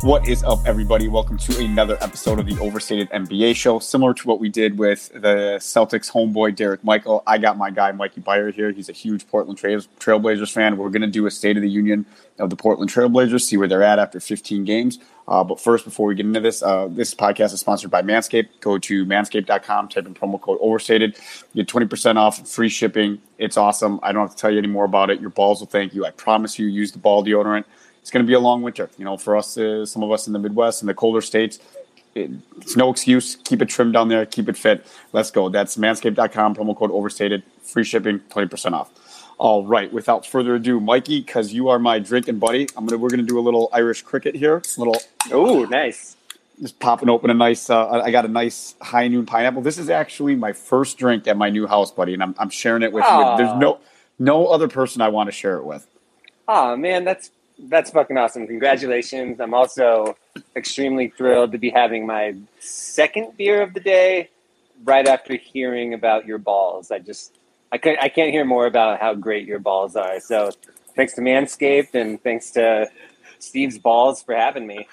What is up, everybody? Welcome to another episode of the Overstated NBA Show. Similar to what we did with the Celtics homeboy, Derek Michael, I got my guy, Mikey Byard, here. He's a huge Portland Trailblazers fan. We're going to do a State of the Union of the Portland Trailblazers, see where they're at after 15 games. But first, before we get into this, this podcast is sponsored by Manscaped. Go to manscaped.com, type in promo code Overstated. You get 20% off, free shipping. It's awesome. I don't have to tell you any more about it. Your balls will thank you. I promise you, use the ball deodorant. It's going to be a long winter. You know, for us, some of us in the Midwest and the colder states, it's no excuse. Keep it trimmed down there. Keep it fit. Let's go. That's manscaped.com, promo code Overstated. Free shipping, 20% off. All right. Without further ado, Mikey, because you are my drinking buddy, we're going to do a little Irish cricket here. Oh, nice. Just popping open a nice, I got a nice high noon pineapple. This is actually my first drink at my new house, buddy, and I'm sharing it with you. There's no other person I want to share it with. Oh, man, that's fucking awesome. Congratulations. I'm also extremely thrilled to be having my second beer of the day right after hearing about your balls. I can't hear more about how great your balls are. So thanks to Manscaped and thanks to Steve's balls for having me.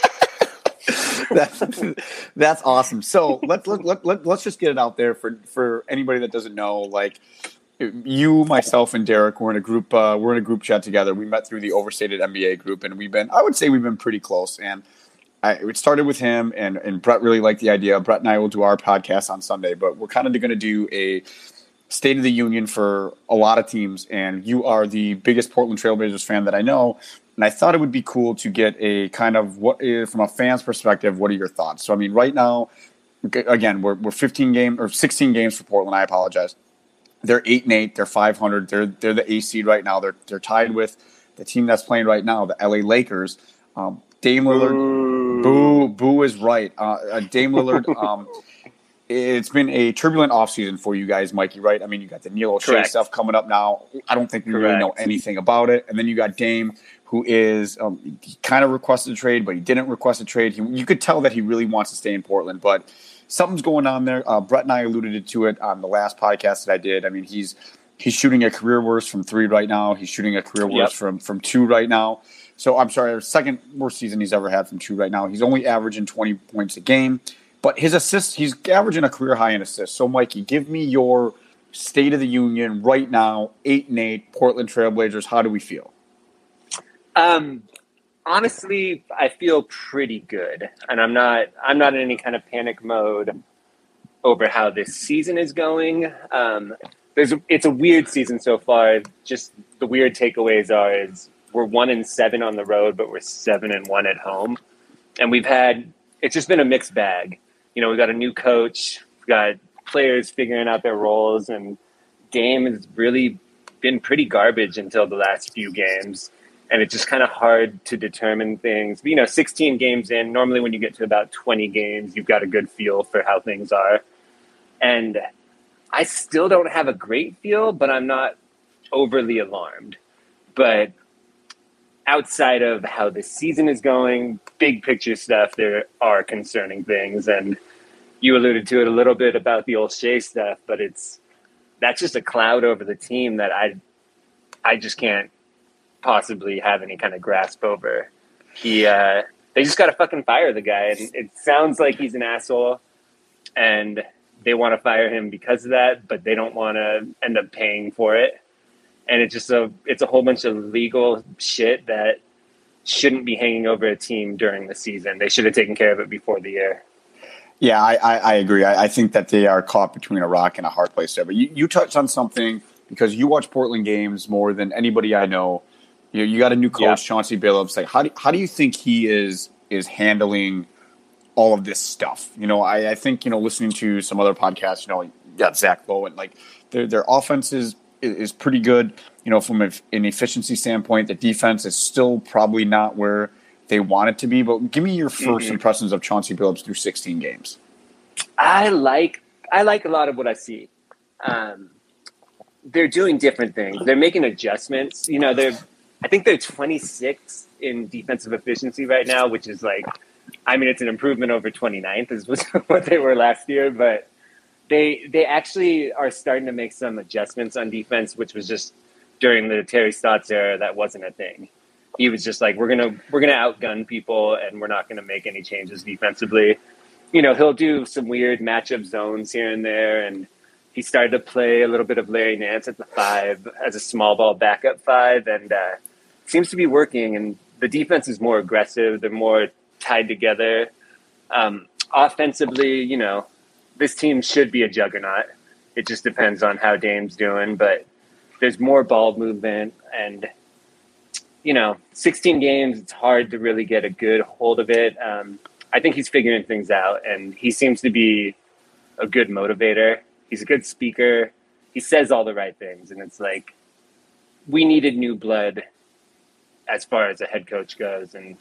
That's awesome. So let's just get it out there for anybody that doesn't know, like, you, myself, and Derek, we're in a group chat together. We met through the Overstated NBA group, and we've been pretty close. And it started with him, and Brett really liked the idea. Brett and I will do our podcast on Sunday, but we're kind of going to do a State of the Union for a lot of teams. And you are the biggest Portland Trailblazers fan that I know. And I thought it would be cool to get a kind of from a fan's perspective, what are your thoughts? So, I mean, right now, again, we're 16 games for Portland. I apologize. They're 8-8. They're 500. They're the A seed right now. They're tied with the team that's playing right now, the LA Lakers. Dame Lillard, boo is right. Dame Lillard. It's been a turbulent offseason for you guys, Mikey. Right? I mean, you got the Neil O'Shea stuff coming up now. I don't think we really know anything about it. And then you got Dame, who is he kind of requested a trade, but he didn't request a trade. You could tell that he really wants to stay in Portland, but something's going on there. Brett and I alluded to it on the last podcast that I did. I mean, he's shooting a career worst from 3 right now. He's shooting a career worst from 2 right now. So I'm sorry, second worst season he's ever had from 2 right now. He's only averaging 20 points a game, but his assists, he's averaging a career high in assists. So Mikey, give me your State of the Union right now. 8-8 Portland Trailblazers. How do we feel? Honestly, I feel pretty good, and I'm not in any kind of panic mode over how this season is going. It's a weird season so far. Just the weird takeaways is we're 1-7 on the road, but we're 7-1 at home, and it's just been a mixed bag. You know, we got a new coach, we got players figuring out their roles, and Dame has really been pretty garbage until the last few games. And it's just kind of hard to determine things. You know, 16 games in, normally when you get to about 20 games, you've got a good feel for how things are. And I still don't have a great feel, but I'm not overly alarmed. But outside of how the season is going, big picture stuff, there are concerning things. And you alluded to it a little bit about the O'Shea stuff, but that's just a cloud over the team that I just can't possibly have any kind of grasp over. They just got to fucking fire the guy, and it sounds like he's an asshole, and they want to fire him because of that, but they don't want to end up paying for it. And it's a whole bunch of legal shit that shouldn't be hanging over a team during the season. They should have taken care of it before the year. Yeah, I agree. I think that they are caught between a rock and a hard place there. But you touched on something, because you watch Portland games more than anybody I know. You got a new coach, Chauncey Billups. Like, how do you think he is handling all of this stuff? You know, I think, listening to some other podcasts, you got Zach Lowe, and like their offense is pretty good. From an efficiency standpoint, the defense is still probably not where they want it to be. But give me your first impressions of Chauncey Billups through 16 games. I like a lot of what I see. They're doing different things. They're making adjustments. I think they're 26 in defensive efficiency right now, which is it's an improvement over 29th is what they were last year. But they actually are starting to make some adjustments on defense, which was just during the Terry Stotts era, that wasn't a thing. he was just like, we're gonna outgun people, and we're not gonna make any changes defensively. He'll do some weird matchup zones here and there, and he started to play a little bit of Larry Nance at the 5 as a small ball backup 5, and seems to be working. And the defense is more aggressive; they're more tied together. Offensively, this team should be a juggernaut. It just depends on how Dame's doing, but there's more ball movement, and 16 games, it's hard to really get a good hold of it. I think he's figuring things out, and he seems to be a good motivator. He's a good speaker. He says all the right things, and it's like, we needed new blood as far as a head coach goes, and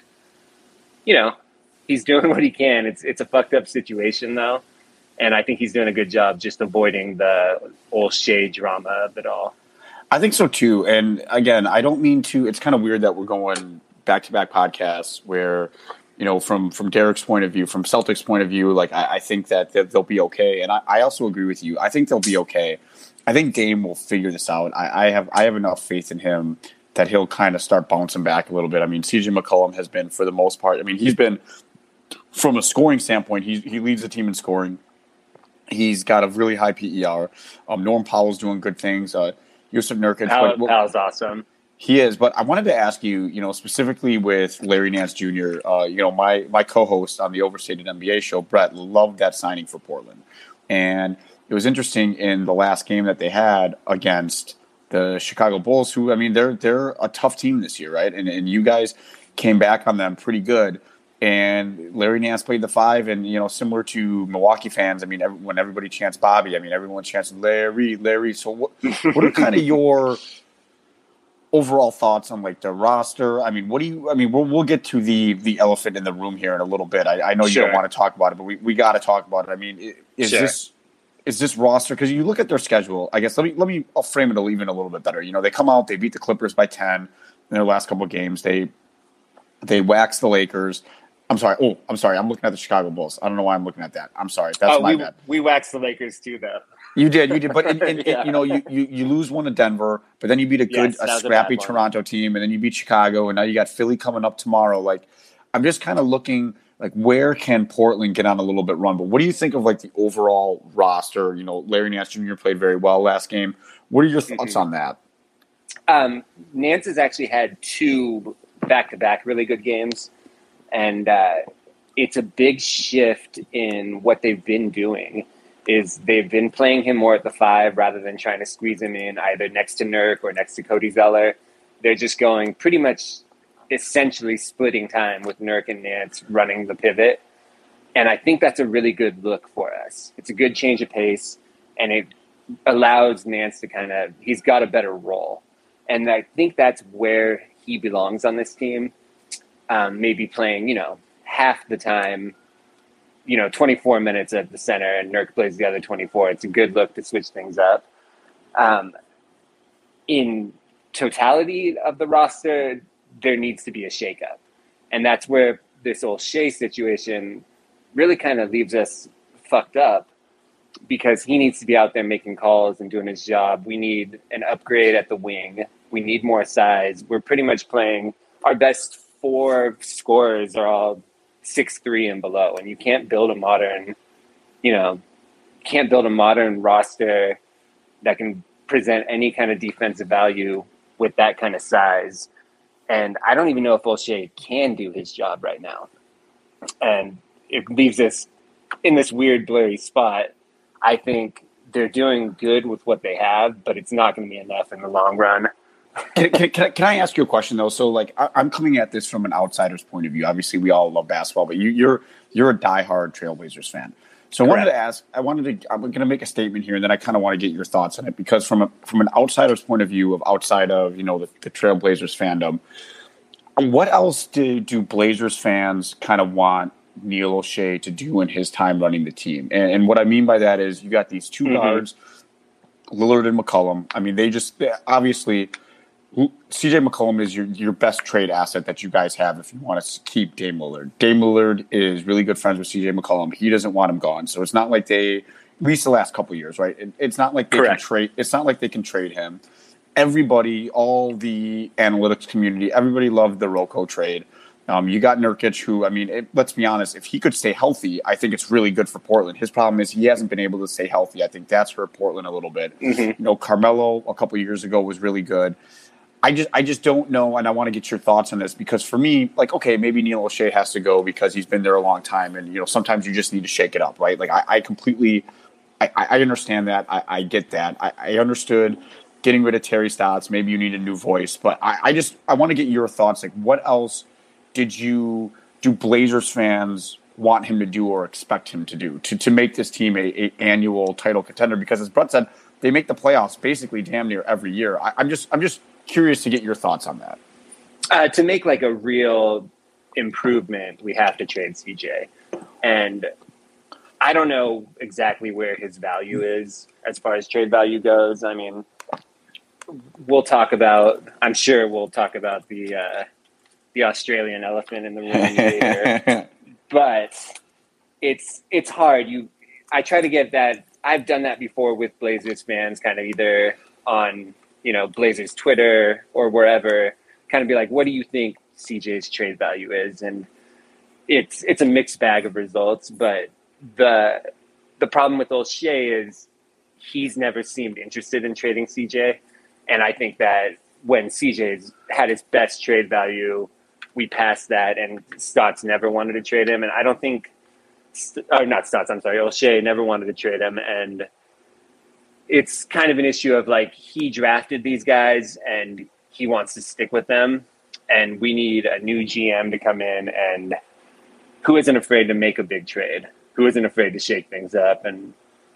he's doing what he can. It's a fucked up situation though, and I think he's doing a good job just avoiding the Olshey drama of it all. I think so too. And again, I don't mean to. It's kind of weird that we're going back-to-back podcasts where, from Derek's point of view, from Celtics' point of view, like I think that they'll be okay. And I also agree with you. I think they'll be okay. I think Dame will figure this out. I have enough faith in him that he'll kind of start bouncing back a little bit. I mean, CJ McCollum has been, for the most part, I mean, he's been, from a scoring standpoint, he leads the team in scoring. He's got a really high PER. Norm Powell's doing good things. Yusuf Nurkic. Powell's awesome. He is, but I wanted to ask you, specifically with Larry Nance Jr., my co-host on the Overstated NBA show, Brett, loved that signing for Portland. And it was interesting in the last game that they had against the Chicago Bulls, who, I mean, they're a tough team this year, right? And you guys came back on them pretty good. And Larry Nance played the 5, and, similar to Milwaukee fans, I mean, when everybody chants Bobby, I mean, everyone chants Larry. So what are kind of your overall thoughts on like the roster? I mean, we'll get to the elephant in the room here in a little bit. I know you don't want to talk about it, but we got to talk about it. I mean, is this roster, because you look at their schedule, I guess I'll frame it even a little bit better. They come out, they beat the Clippers by 10 in their last couple of games. They waxed the Lakers. I'm sorry. I'm looking at the Chicago Bulls. I don't know why I'm looking at that. I'm sorry. That's my bad. We waxed the Lakers too, though. You did. But you lose one to Denver, but then you beat a scrappy Toronto team, and then you beat Chicago, and now you got Philly coming up tomorrow. Like, I'm just kind of looking like, where can Portland get on a little bit run? But what do you think of like the overall roster? Larry Nance Jr. played very well last game. What are your thoughts on that? Nance has actually had 2 back-to-back really good games. And it's a big shift in what they've been doing. Is they've been playing him more at the 5 rather than trying to squeeze him in either next to Nurk or next to Cody Zeller. They're just going pretty much essentially splitting time with Nurk and Nance running the pivot. And I think that's a really good look for us. It's a good change of pace, and it allows Nance to he's got a better role. And I think that's where he belongs on this team. Maybe playing, half the time, 24 minutes at the center, and Nurk plays the other 24. It's a good look to switch things up. In totality of the roster, there needs to be a shakeup. And that's where this Olshey situation really kind of leaves us fucked up, because he needs to be out there making calls and doing his job. We need an upgrade at the wing. We need more size. We're pretty much playing our best 4 scorers are all 6'3" and below, and you can't build a modern roster that can present any kind of defensive value with that kind of size. And I don't even know if Olshey can do his job right now. And it leaves us in this weird blurry spot. I think they're doing good with what they have, but it's not going to be enough in the long run. Can I ask you a question though? So like, I'm coming at this from an outsider's point of view. Obviously, we all love basketball, but you're a diehard Trailblazers fan. So I wanted to ask. I'm going to make a statement here, and then I kind of want to get your thoughts on it, because from an outsider's point of view, outside of the Trailblazers fandom, what else do Blazers fans kind of want Neil Olshey to do in his time running the team? And what I mean by that is, you got these 2 guards, Lillard and McCollum. I mean, they obviously. CJ McCollum is your best trade asset that you guys have if you want to keep Dame Lillard. Dame Lillard is really good friends with CJ McCollum. He doesn't want him gone, so it's not like at least the last couple of years, right? It's not like they can trade. It's not like they can trade him. everybody, all the analytics community, everybody loved the Rocco trade. You got Nurkic, who, I mean, let's be honest, if he could stay healthy, I think it's really good for Portland. His problem is he hasn't been able to stay healthy. I think that's hurt Portland a little bit. Carmelo a couple years ago was really good. I just don't know, and I want to get your thoughts on this, because for me, like, okay, maybe Neil O'Shea has to go because he's been there a long time, and sometimes you just need to shake it up, right? Like, I completely, I understand that, I get that, I understood getting rid of Terry Stotts. Maybe you need a new voice, but I want to get your thoughts. Like, what else do Blazers fans want him to do or expect him to do to make this team a annual title contender? Because as Brett said, they make the playoffs basically damn near every year. I'm just curious to get your thoughts on that. To make like a real improvement, we have to trade CJ. And I don't know exactly where his value is as far as trade value goes. I mean, I'm sure we'll talk about the Australian elephant in the room later. But it's hard. I try to get that. I've done that before with Blazers fans, kind of either on Blazers Twitter or wherever, kind of be like, what do you think CJ's trade value is? And it's a mixed bag of results, but the problem with O'Shea is he's never seemed interested in trading CJ. And I think that when CJ's had his best trade value, we passed that, and Stotts never wanted to trade him. And I don't think, not Stotts, I'm sorry, O'Shea never wanted to trade him. And it's kind of an issue of like, he drafted these guys and he wants to stick with them. And we need a new GM to come in and who isn't afraid to make a big trade, who isn't afraid to shake things up. And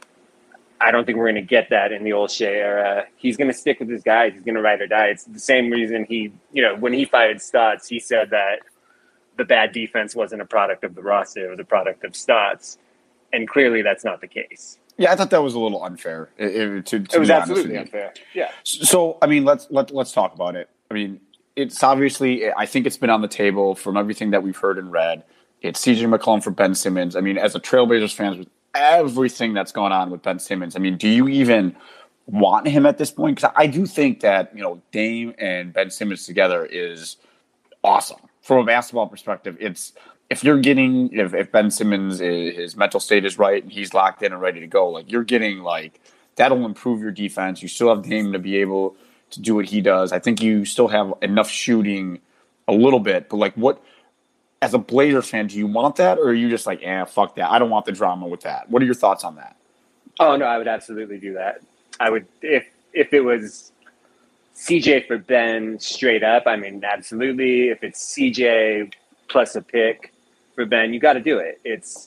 I don't think we're going to get that in the O'Shea era. He's going to stick with his guys. He's going to ride or die. It's the same reason when he fired Stotts, he said that the bad defense wasn't a product of the roster, it was a product of Stotts. And clearly that's not the case. Yeah, I thought that was a little unfair. It was absolutely unfair. Yeah. So, I mean, let's talk about it. I mean, it's obviously, I think it's been on the table from everything that we've heard and read. It's CJ McCollum for Ben Simmons. I mean, as a Trailblazers fan, with everything that's gone on with Ben Simmons, I mean, do you even want him at this point? Because I do think that, Dame and Ben Simmons together is awesome. From a basketball perspective, if Ben Simmons, his mental state is right and he's locked in and ready to go, like, you're getting, like, that'll improve your defense. You still have Dame to be able to do what he does. I think you still have enough shooting a little bit, but like, what, as a Blazers fan, do you want that, or are you just like, fuck that, I don't want the drama with that? What are your thoughts on that? Oh no, I would absolutely do that. I would, if it was CJ for Ben straight up, I mean, absolutely. If it's CJ plus a pick for Ben, you got to do it.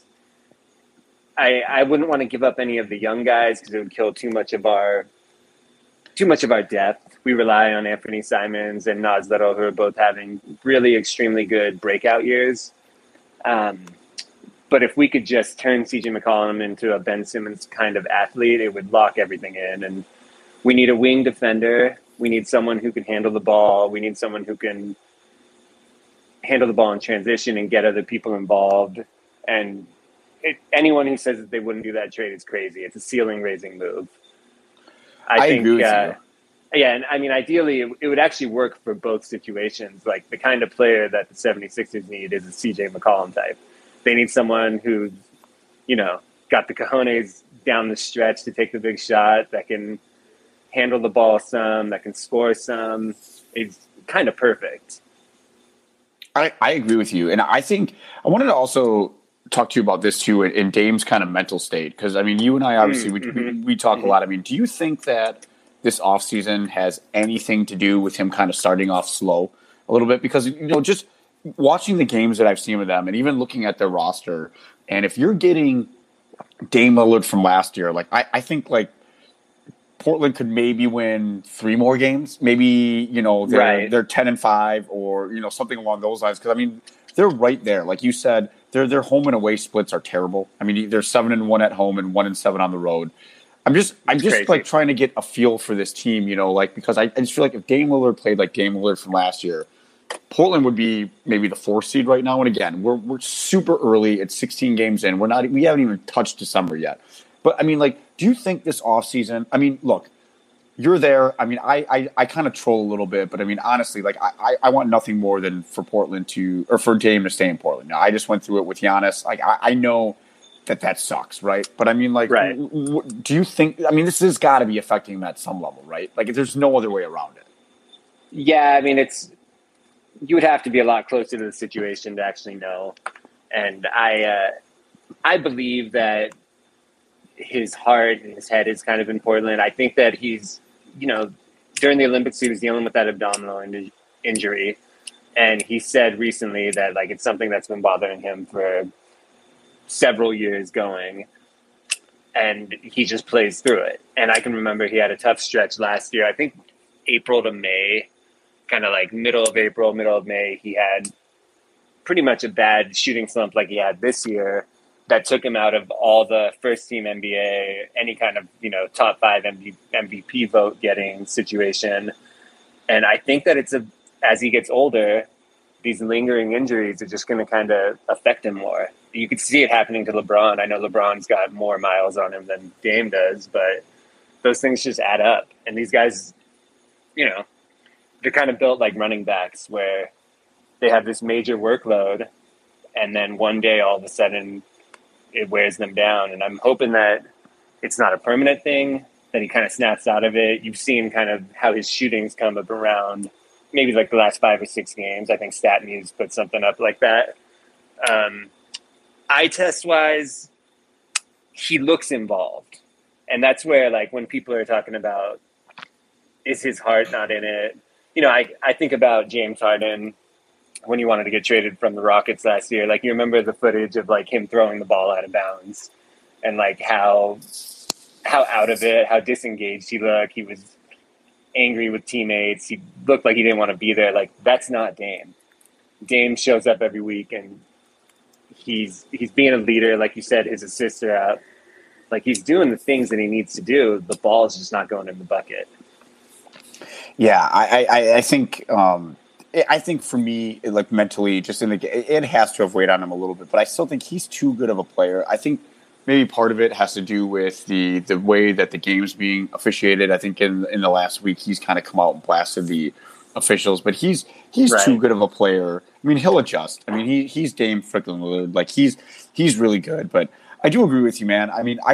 I wouldn't want to give up any of the young guys because it would kill too much of our depth. We rely on Anthony Simons and Naz Little, who are both having really extremely good breakout years. But if we could just turn CJ McCollum into a Ben Simmons kind of athlete, it would lock everything in. And we need a wing defender. We need someone who can handle the ball. We need someone who can handle the ball in transition and get other people involved. And anyone who says that they wouldn't do that trade is crazy. It's a ceiling-raising move. I think, agree with you. Yeah, and I mean, ideally, it would actually work for both situations. Like, the kind of player that the 76ers need is a CJ McCollum type. They need someone who's, got the cojones down the stretch to take the big shot, that can handle the ball some, that can score some. It's kind of perfect. I agree with you. And I think I wanted to also talk to you about this too, in Dame's kind of mental state. Because, I mean, you and I, obviously, we talk a lot. I mean, do you think that this offseason has anything to do with him kind of starting off slow a little bit? Because, just watching the games that I've seen with them and even looking at their roster, and if you're getting Dame Lillard from last year, like, I think, like, Portland could maybe win 3 more games. Maybe, they're 10-5 or, something along those lines. Because, I mean, they're right there. Like you said, their home and away splits are terrible. I mean, they're 7-1 at home and 1-7 on the road. I'm just like trying to get a feel for this team, because I just feel like if Dame Lillard played like Dame Lillard from last year, Portland would be maybe the 4th seed right now. And again, we're super early. It's 16 games in. We haven't even touched December yet. But I mean, like, do you think this offseason, I mean, look, you're there. I mean, I kind of troll a little bit, but I mean, honestly, like I want nothing more than for Portland or for Dame to stay in Portland. Now, I just went through it with Giannis. Like I know that sucks, right? But I mean, like, Right. do you think? I mean, this has got to be affecting him at some level, right? Like, there's no other way around it. Yeah, I mean, you would have to be a lot closer to the situation to actually know. And I believe that his heart and his head is kind of in Portland. I think that he's, during the Olympics, he was dealing with that abdominal injury. And he said recently that, like, it's something that's been bothering him for several years going. And he just plays through it. And I can remember he had a tough stretch last year. I think April to May, kind of like middle of April, middle of May, he had pretty much a bad shooting slump like he had this year that took him out of all the first team NBA, any kind of, top 5 MVP vote getting situation. And I think that as he gets older, these lingering injuries are just going to kind of affect him more. You could see it happening to LeBron. I know LeBron's got more miles on him than Dame does, but those things just add up. And these guys, they're kind of built like running backs where they have this major workload and then one day all of a sudden it wears them down. And I'm hoping that it's not a permanent thing, that he kind of snaps out of it. You've seen kind of how his shootings come up around maybe like the last 5 or 6 games. I think StatMuse put something up like that. Eye test wise, he looks involved. And that's where, like, when people are talking about, is his heart not in it? I think about James Harden when he wanted to get traded from the Rockets last year. Like, you remember the footage of, like, him throwing the ball out of bounds and, like, how out of it, how disengaged he looked. He was angry with teammates. He looked like he didn't want to be there. Like, that's not Dame. Dame shows up every week and he's being a leader. Like you said, his assists are up. Like, he's doing the things that he needs to do. The ball's just not going in the bucket. Yeah, I think I think for me, like, mentally, just in the it has to have weighed on him a little bit. But I still think he's too good of a player. I think maybe part of it has to do with the way that the game's being officiated. I think in the last week he's kind of come out and blasted the officials, but he's right. Too good of a player. I mean, he'll adjust. I mean, he's Dame freaking Lillard. Like, he's really good. But I do agree with you, man. I mean,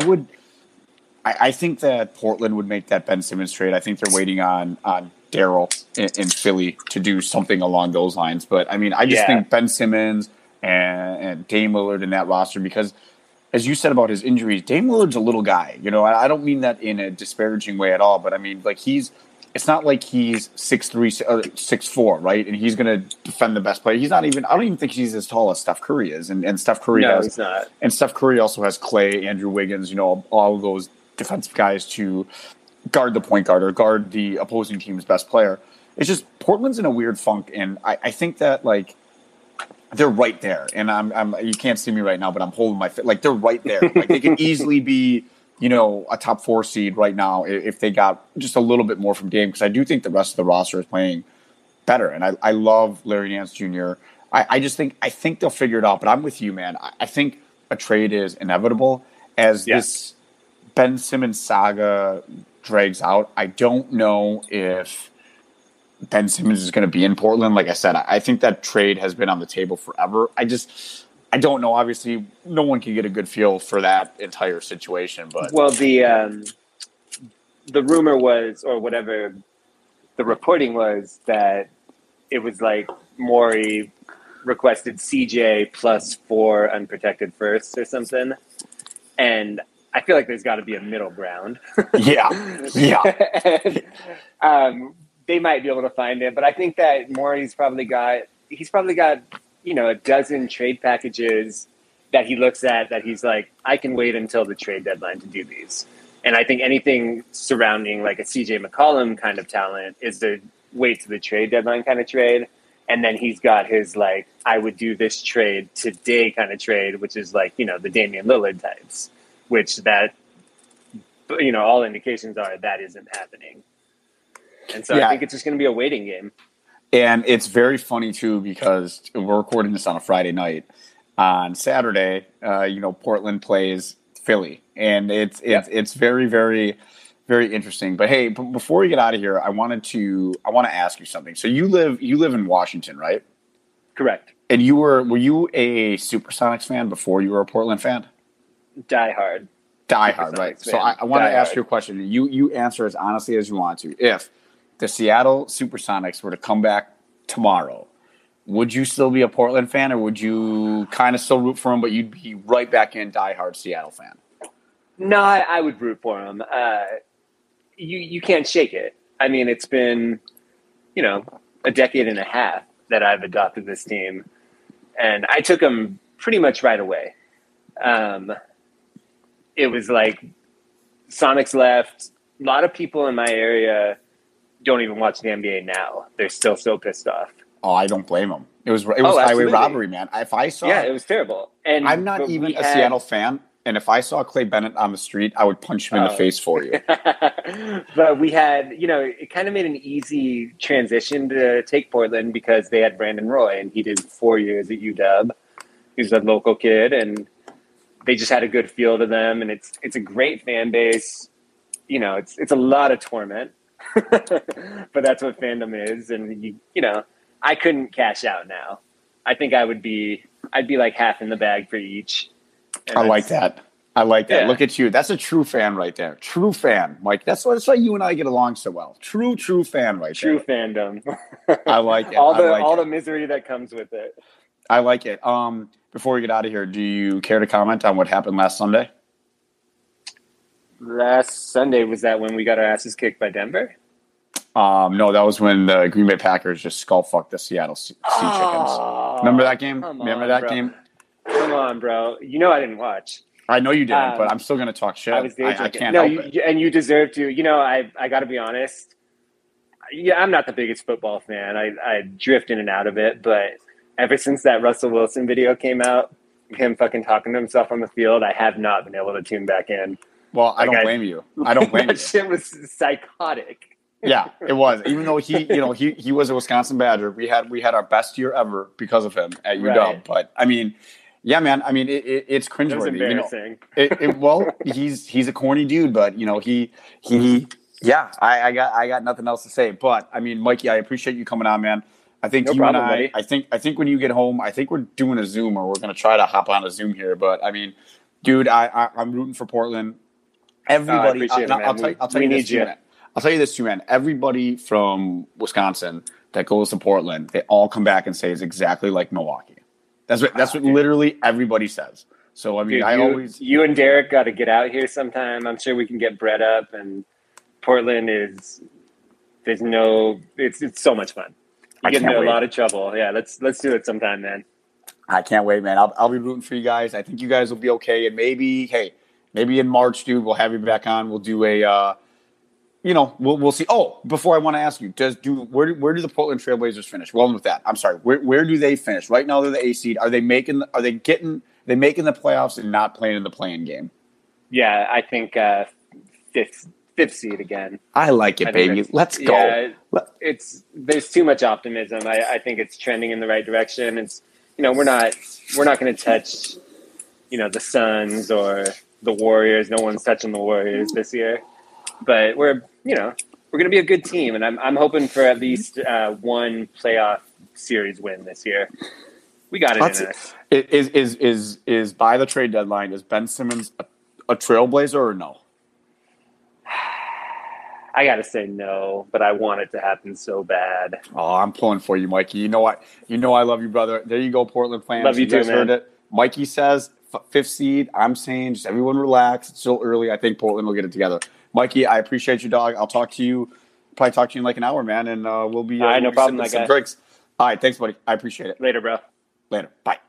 I think that Portland would make that Ben Simmons trade. I think they're waiting on Daryl in Philly to do something along those lines. But I mean, I just think Ben Simmons and Dame Lillard in that roster, because as you said about his injuries, Dame Lillard's a little guy. I don't mean that in a disparaging way at all, but I mean, like, it's not like he's 6'3", 6'4", right? And he's going to defend the best player. He's not even. I don't even think he's as tall as Steph Curry is, and Steph Curry he's not. And Steph Curry also has Clay, Andrew Wiggins, all of those defensive guys to guard the point guard or guard the opposing team's best player. It's just Portland's in a weird funk, and I think that, like, they're right there. And I'm you can't see me right now, but I'm holding my like, they're right there. Like, they could easily be, a top 4 seed right now if they got just a little bit more from Dame, because I do think the rest of the roster is playing better. And I love Larry Nance Jr. I think they'll figure it out. But I'm with you, man. I think a trade is inevitable as this Ben Simmons saga drags out. I don't know if Ben Simmons is going to be in Portland. Like I said, I think that trade has been on the table forever. I don't know. Obviously, no one can get a good feel for that entire situation. But the rumor was, or whatever the reporting was, that it was like Morey requested CJ plus 4 unprotected firsts or something, and I feel like there's got to be a middle ground. Yeah. And, they might be able to find it, but I think that Morey's probably got a dozen trade packages that he looks at that he's like, I can wait until the trade deadline to do these. And I think anything surrounding like a CJ McCollum kind of talent is the wait to the trade deadline kind of trade. And then he's got his, like, I would do this trade today kind of trade, which is like, the Damian Lillard types, which that, all indications are that isn't happening. And so I think it's just going to be a waiting game. And it's very funny, too, because we're recording this on a Friday night. On Saturday, Portland plays Philly. And it's very, very very interesting. But hey, before we get out of here, I want to ask you something. So you live in Washington, right? Correct. And were you a Supersonics fan before you were a Portland fan? Die hard. Die hard, right? Fan. So I want to ask you a question. You answer as honestly as you want to. If the Seattle Supersonics were to come back tomorrow, would you still be a Portland fan, or would you kind of still root for them, but you'd be right back in diehard Seattle fan? No, I would root for them. You can't shake it. I mean, it's been, a decade and a half that I've adopted this team, and I took them pretty much right away. It was like Sonics left. A lot of people in my area don't even watch the NBA now. They're still so pissed off. Oh, I don't blame them. It was highway robbery, man. If I saw, it was terrible. And I'm not even a Seattle fan, and if I saw Clay Bennett on the street, I would punch him in the face for you. But we had, it kind of made an easy transition to take Portland because they had Brandon Roy, and he did 4 years at UW. He's a local kid, and they just had a good feel to them, and it's a great fan base. It's a lot of torment, but that's what fandom is. And I couldn't cash out now. I think I'd be like half in the bag for each. I like that. Yeah. Look at you. That's a true fan right there. True fan, Mike. That's why you and I get along so well. True fan right there. True fandom. I like it. all the misery that comes with it. I like it. Before we get out of here, do you care to comment on what happened last Sunday? Last Sunday, was that when we got our asses kicked by Denver? No, that was when the Green Bay Packers just skull fucked the Seattle Sea Chickens. Remember that game? Game? Come on, bro. I didn't watch. I know you didn't, but I'm still going to talk shit. I was I can't help it. And you deserve to. I got to be honest. Yeah, I'm not the biggest football fan. I drift in and out of it, but ever since that Russell Wilson video came out, him fucking talking to himself on the field, I have not been able to tune back in. Well, I don't blame you. That shit was psychotic. Yeah, it was. Even though he was a Wisconsin Badger, we had our best year ever because of him at UW. Right. But I mean, yeah, man. I mean, it's cringeworthy. It was embarrassing. He's a corny dude, but I got nothing else to say. But I mean, Mikey, I appreciate you coming on, man. I think I think when you get home, I think we're doing a Zoom, or we're going to try to hop on a Zoom here. But I mean, dude, I'm rooting for Portland. Everybody, I'll tell you this too, man. Everybody from Wisconsin that goes to Portland, they all come back and say it's exactly like Milwaukee. That's what literally everybody says. So I mean, dude, you and Derek got to get out here sometime. I'm sure we can get Brett up, and Portland it's so much fun. You get into a lot of trouble. Yeah, let's do it sometime, man. I can't wait, man. I'll be rooting for you guys. I think you guys will be okay, and maybe in March, dude, we'll have you back on. We'll do a. We'll see. Oh, before I want to ask you, where do the Portland Trailblazers finish? Well, with that, I'm sorry. Where do they finish? Right now, they're the A seed. Are they making the playoffs and not playing in the play-in game? Yeah, I think fifth seed again. I like it, baby. Let's go. Yeah, there's too much optimism. I think it's trending in the right direction. It's we're not going to touch the Suns or the Warriors. No one's touching the Warriors this year. But we're going to be a good team, and I'm hoping for at least one playoff series win this year. We got it in us. Is by the trade deadline, is Ben Simmons a Trailblazer or no? I got to say no, but I want it to happen so bad. Oh, I'm pulling for you, Mikey. You know what? I love you, brother. There you go, Portland fans. Love you too, man. Heard it. Mikey says fifth seed. I'm saying just everyone relax. It's still early. I think Portland will get it together. Mikey, I appreciate you, dog. I'll talk to you in like an hour, man, and we'll be no problem, my guy. Drinks. All right, thanks, buddy. I appreciate it. Later, bro. Later. Bye.